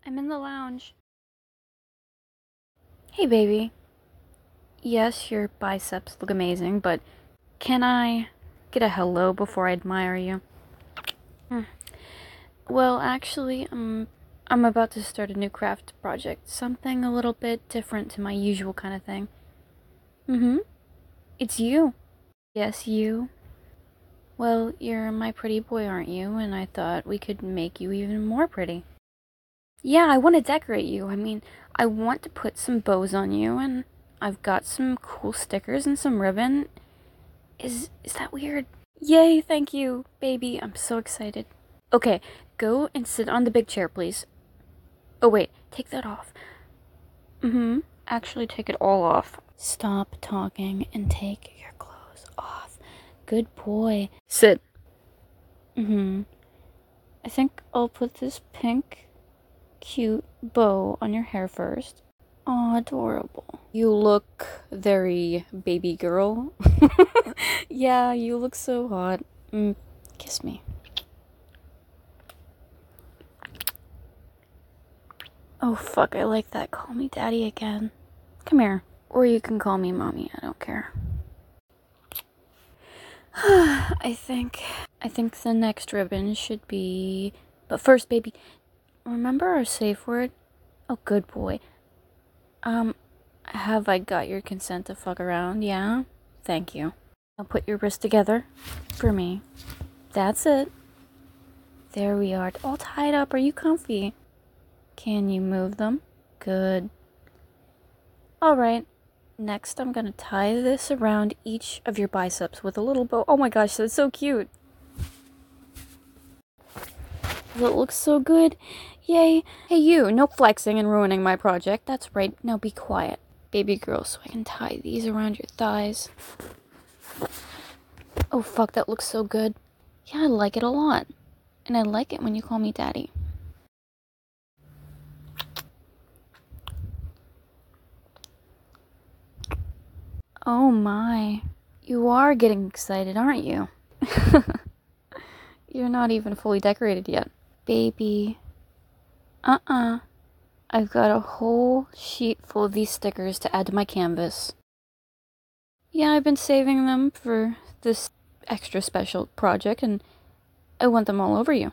I'm in the lounge. Hey, baby. Yes, your biceps look amazing, but can I get a hello before I admire you? Well, actually, I'm about to start a new craft project. Something a little bit different to my usual kind of thing. It's you. Yes, you. Well, you're my pretty boy, aren't you? And I thought we could make you even more pretty. Yeah, I want to decorate you. I want to put some bows on you, and I've got some cool stickers and some ribbon. Is that weird? Yay, thank you, baby. I'm so excited. Okay, go and sit on the big chair, please. Oh, wait, take that off. Actually, take it all off. Stop talking and take your clothes off. Good boy. Sit. I think I'll put this pink, cute bow on your hair first. Aw, adorable. You look very baby girl. Yeah, you look so hot. Kiss me. Oh, fuck, I like that. Call me daddy again. Come here. Or you can call me mommy, I don't care. I think the next ribbon should be... But first, baby, remember our safe word? Oh, good boy. Have I got your consent to fuck around? Yeah? Thank you. Now put your wrists together for me. That's it. There we are. All tied up. Are you comfy? Can you move them? Good. Alright. Next, I'm gonna tie this around each of your biceps with a little bow. Oh my gosh, that's so cute. That looks so good. Yay. Hey, you. No flexing and ruining my project. That's right. Now be quiet. Baby girl, so I can tie these around your thighs. Oh, fuck, that looks so good. Yeah, I like it a lot. And I like it when you call me daddy. Oh my. You are getting excited, aren't you? You're not even fully decorated yet. Baby. I've got a whole sheet full of these stickers to add to my canvas. Yeah, I've been saving them for this extra special project, and I want them all over you.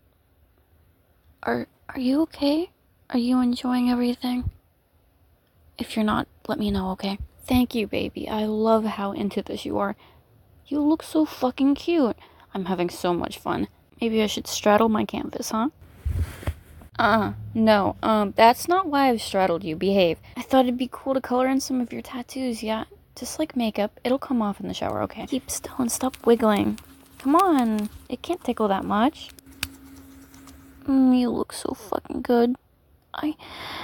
Are you okay? Are you enjoying everything? If you're not, let me know, okay? Thank you, baby. I love how into this you are. You look so fucking cute. I'm having so much fun. Maybe I should straddle my canvas, huh? No. That's not why I've straddled you. Behave. I thought it'd be cool to color in some of your tattoos, yeah. Just like makeup. It'll come off in the shower, okay? Keep still and stop wiggling. Come on. It can't tickle that much. You look so fucking good. I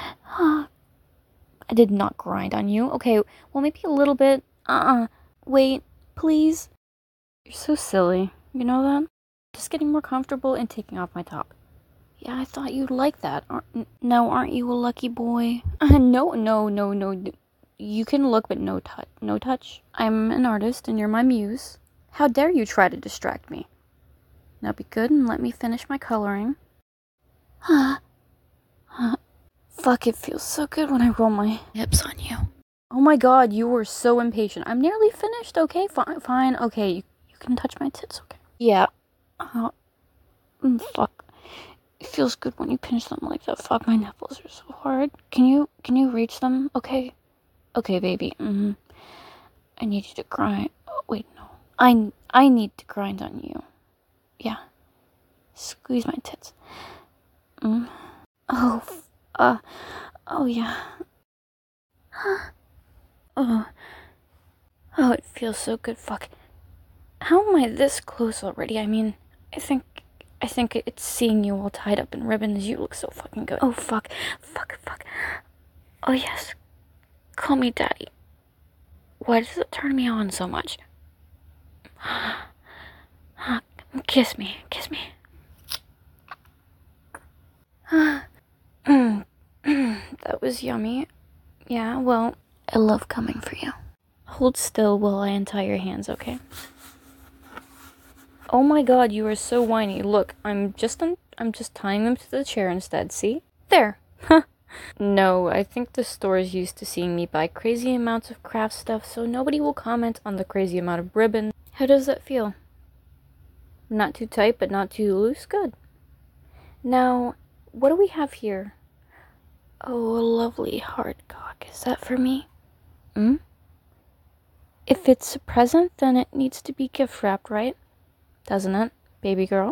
did not grind on you. Okay, well, maybe a little bit. Wait, please. You're so silly. You know that? Just getting more comfortable and taking off my top. Yeah, I thought you'd like that. Aren't you a lucky boy? No. You can look, but no touch. No touch. I'm an artist, and you're my muse. How dare you try to distract me? Now be good and let me finish my coloring. Fuck, it feels so good when I roll my hips on you. Oh my god, you were so impatient. I'm nearly finished, okay? Fine. Okay, you can touch my tits, okay? Yeah. Fuck. It feels good when you pinch them like that. Fuck, my nipples are so hard. Can you reach them? Okay. Okay, baby. I need you to grind. Oh, wait, no. I need to grind on you. Yeah. Squeeze my tits. Oh, oh yeah. Oh, it feels so good. Fuck. How am I this close already? I think it's seeing you all tied up in ribbons. You look so fucking good. Oh, fuck. Oh, yes. Call me daddy. Why does it turn me on so much? Kiss me. That was yummy. Yeah, well, I love coming for you. Hold still while I untie your hands, okay? Oh my god, you are so whiny. Look, I'm just tying them to the chair instead, see? There. No, I think the store is used to seeing me buy crazy amounts of craft stuff, so nobody will comment on the crazy amount of ribbon. How does that feel? Not too tight, but not too loose? Good. Now, what do we have here? Oh, a lovely hard cock. Is that for me? Hmm? If it's a present, then it needs to be gift wrapped, right? Doesn't it, baby girl?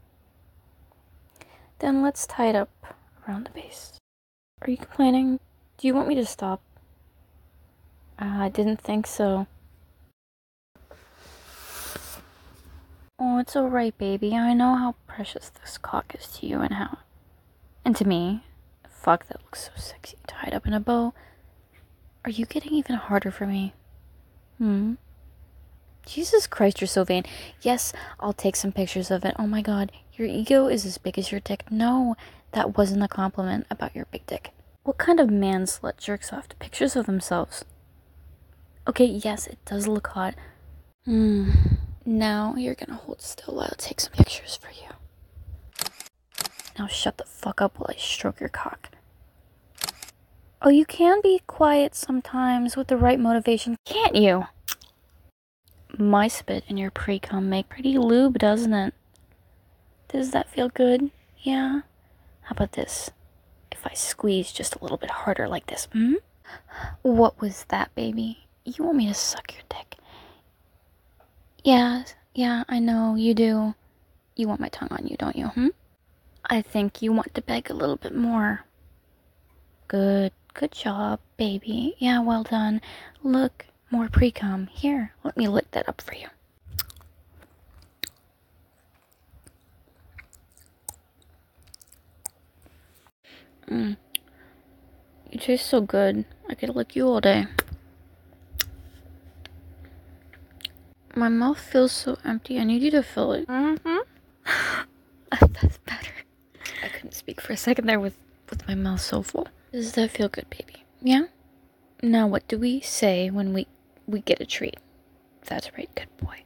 Then let's tie it up around the base. Are you complaining? Do you want me to stop? I didn't think so. Oh, it's alright, baby. I know how precious this cock is to you and to me. Fuck, that looks so sexy tied up in a bow. Are you getting even harder for me? Jesus Christ, you're so vain. Yes, I'll take some pictures of it. Oh my god, your ego is as big as your dick. No, that wasn't a compliment about your big dick. What kind of man slut jerks off to pictures of themselves? Okay, yes, it does look hot. Now you're gonna hold still while I take some pictures for you. Now shut the fuck up while I stroke your cock. Oh, you can be quiet sometimes with the right motivation, can't you? My spit and your pre-cum make pretty lube, doesn't it? Does that feel good? Yeah? How about this? If I squeeze just a little bit harder like this, What was that, baby? You want me to suck your dick? Yeah, I know, you do. You want my tongue on you, don't you, I think you want to beg a little bit more. Good job, baby. Yeah, well done. Look, more pre-cum. Here, let me lick that up for you. You taste so good. I could lick you all day. My mouth feels so empty. I need you to fill it. That's better. I couldn't speak for a second there with my mouth so full. Does that feel good, baby? Yeah? Now what do we say when we get a treat? That's right, good boy.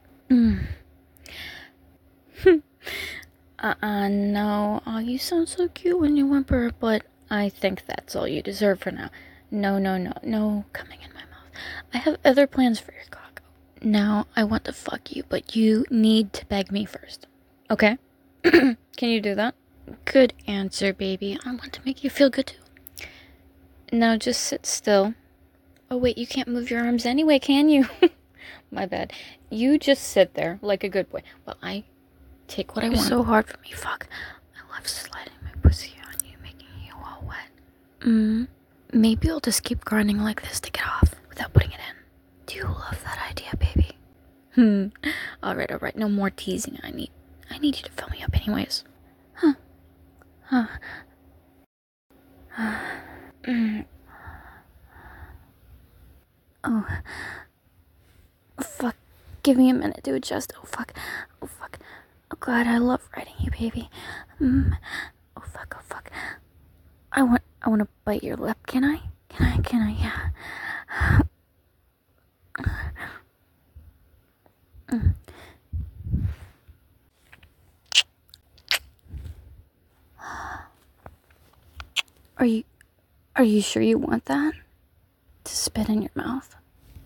No. Oh, you sound so cute when you whimper, but I think that's all you deserve for now. No coming in my mouth. I have other plans for your cock. Now, I want to fuck you, but you need to beg me first. Okay? Can you do that? Good answer, baby. I want to make you feel good too. Now just sit still. Oh wait, you can't move your arms anyway, can you? My bad. You just sit there like a good boy while I take what I want. You're so hard for me, fuck. I love sliding my pussy on you, making you all wet. Maybe I'll just keep grinding like this to get off without putting it in. Do you love that idea, baby? Alright. No more teasing. I need you to fill me up anyways. Oh. Fuck. Give me a minute to adjust. Oh, fuck. Oh, God, I love riding you, baby. Oh, fuck. I want to bite your lip. Can I? Yeah. Are you sure you want that? To spit in your mouth?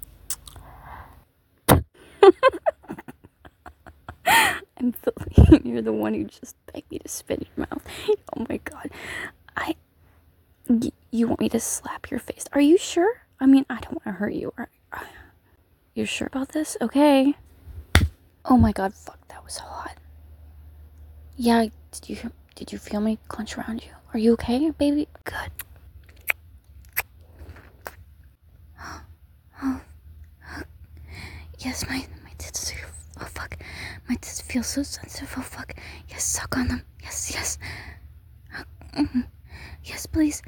I'm Philly. You're the one who just begged me to spit in your mouth. Oh my god. You want me to slap your face? Are you sure? I mean, I don't want to hurt you. You're sure about this? Okay. Oh my god, fuck, that was hot. Yeah, did you feel me clench around you? Are you okay, baby? Good. Yes, my tits are, oh fuck, my tits feel so sensitive, oh fuck. Yes, suck on them. Yes. Yes, please.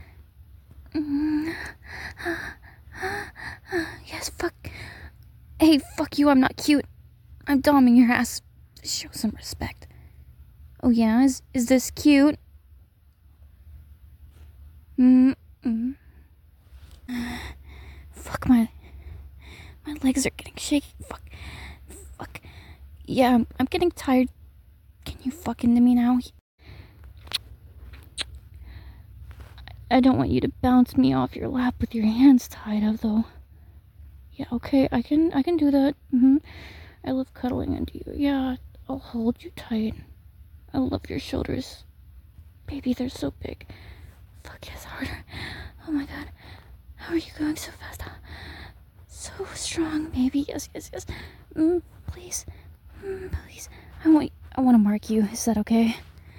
Yes, fuck. Hey, fuck you, I'm not cute. I'm doming your ass. Show some respect. Oh yeah, is this cute? Fuck, my legs are getting shaky. Fuck. Yeah, I'm getting tired. Can you fuck into me now? I don't want you to bounce me off your lap with your hands tied up, though. Yeah, okay, I can do that. I love cuddling into you. Yeah, I'll hold you tight. I love your shoulders. Baby, they're so big. Fuck yes, harder. Oh my god. How are you going so fast? So strong, baby. Yes. Please. Please. I want to mark you. Is that okay?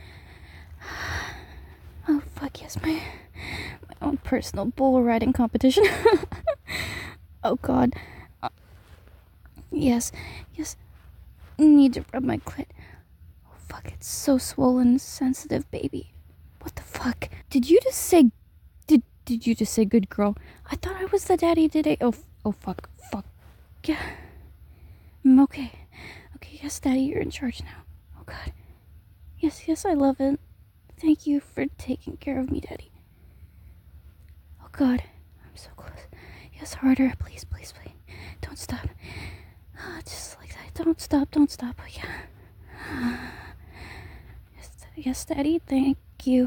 Oh, fuck yes, my own personal bull riding competition. Oh god. Yes. Need to rub my clit. Oh fuck, it's so swollen and sensitive, baby. What the fuck? Did you just say good girl? I thought I was the daddy today. Oh fuck. Yeah. Okay, yes, daddy, you're in charge now. Oh god. Yes, I love it. Thank you for taking care of me, daddy. Oh god, I'm so close. Yes, harder, please. Don't stop. Just like that. Don't stop. Oh, yeah. Yes, daddy, thank you.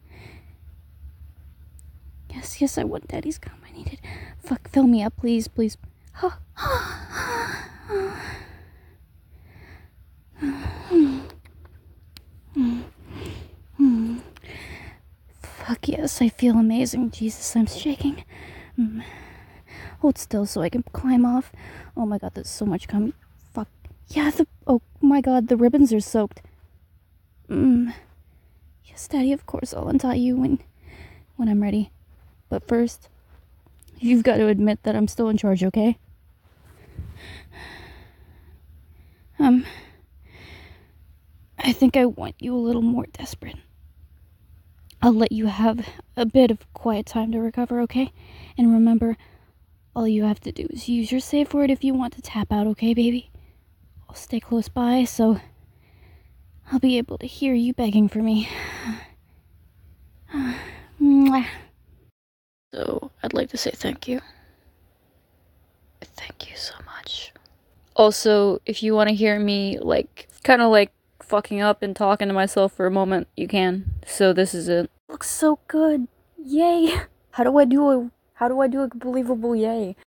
Yes, I want daddy's cum. I need it. Fuck, fill me up, please. Fuck yes, I feel amazing. Jesus, I'm shaking. Hold still so I can climb off. Oh my god, there's so much cum. Fuck. Yeah, oh my god, the ribbons are soaked. Yes, daddy, of course I'll untie you when I'm ready. But first, you've got to admit that I'm still in charge, okay? I think I want you a little more desperate. I'll let you have a bit of quiet time to recover, okay? And remember, all you have to do is use your safe word if you want to tap out, okay, baby? I'll stay close by, so I'll be able to hear you begging for me. So, I'd like to say thank you. Thank you so much. Also, if you want to hear me, kind of fucking up and talking to myself for a moment, you can. So this is it. Looks so good. Yay. How do I do a believable yay?